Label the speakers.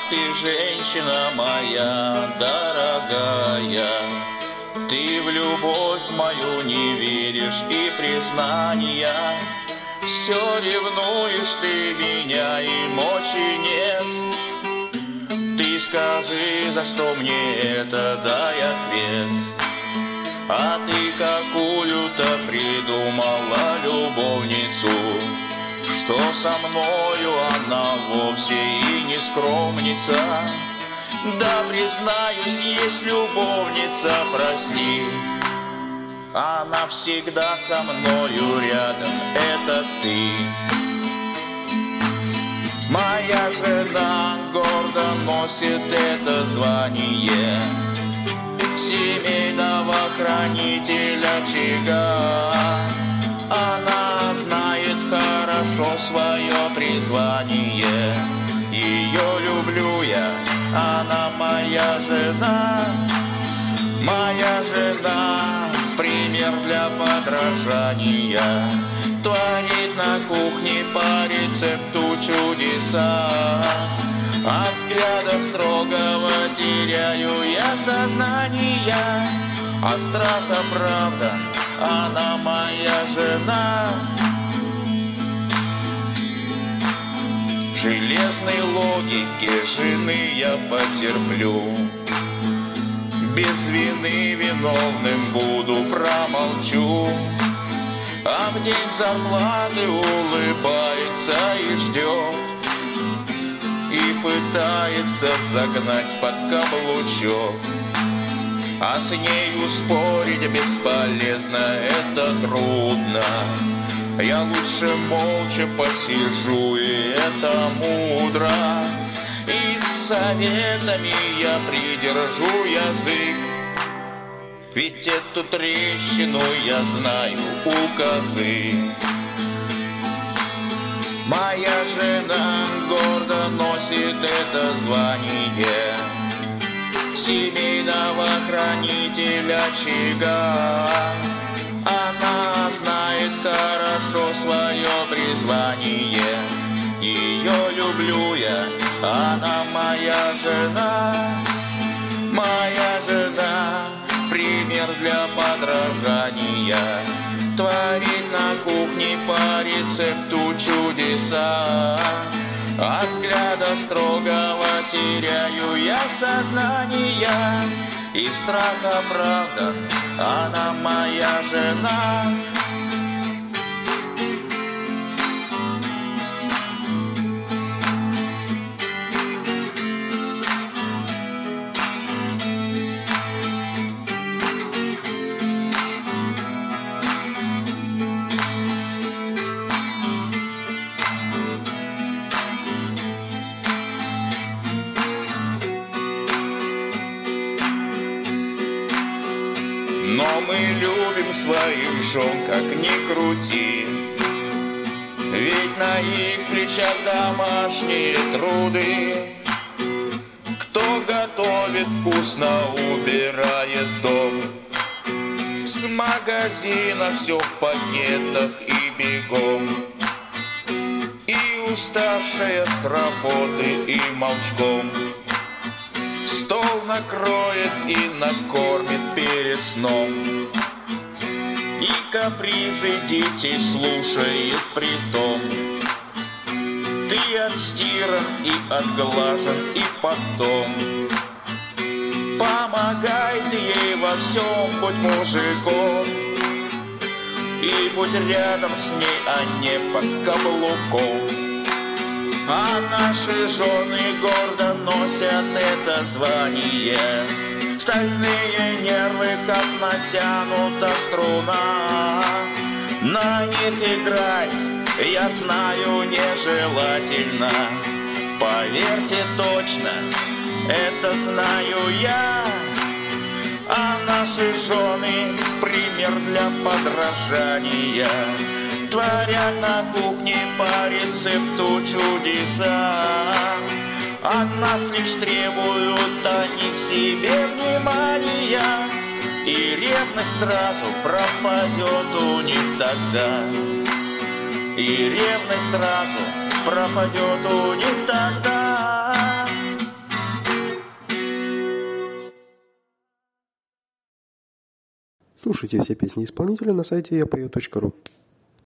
Speaker 1: ты женщина моя дорогая. Ты в любовь мою не веришь и признания. Все ревнуешь ты меня, и мочи нет. Ты скажи, за что мне это, дай ответ. А ты какую-то придумала любовницу, что со мною она вовсе и не скромница. Да, признаюсь, есть любовница, прости. Она всегда со мною рядом, это ты. Моя жена гордо носит это звание семейного хранителя очага. Она знает хорошо свое призвание. Ее люблю я, она моя жена. Моя жена, пример для подражания. Творит на кухне по рецепту чудеса. От взгляда строгого теряю я сознание. От страха правда, она моя жена. Железной логике жены я потерплю. Без вины виновным буду, промолчу. А в день зарплаты улыбается и ждет, и пытается загнать под каблучок. А с нею спорить бесполезно, это трудно. Я лучше молча посижу, и это мудро. И с советами я придержу язык. Ведь эту трещину я знаю у козы. Моя жена гордо носит это звание семейного хранителя очага. Она знает хорошо свое призвание. Ее люблю я, она моя жена. Моя жена, пример для подражания. Творит на кухне по рецепту чудеса. От взгляда строгого теряю я сознание. И страха правда, она моя жена. Но мы любим своих жен, как ни крути. Ведь на их плечах домашние труды. Кто готовит вкусно, убирает дом. С магазина все в пакетах и бегом. И уставшая с работы, и молчком стол накроет и накормит перед сном. И капризы детей слушает притом. Ты отстиран и отглажен, и потом помогай ты ей во всем, будь мужиком. И будь рядом с ней, а не под каблуком. А наши жены гордо носят это звание. Стальные нервы, как натянута струна. На них играть, я знаю, нежелательно. Поверьте точно, это знаю я. А наши жены пример для подражания. Творят на кухне по рецепту чудеса. От нас лишь требуют они к себе внимания. И ревность сразу пропадет у них тогда. И ревность сразу пропадет у них тогда.
Speaker 2: Слушайте все песни исполнителя на сайте yapою.ru.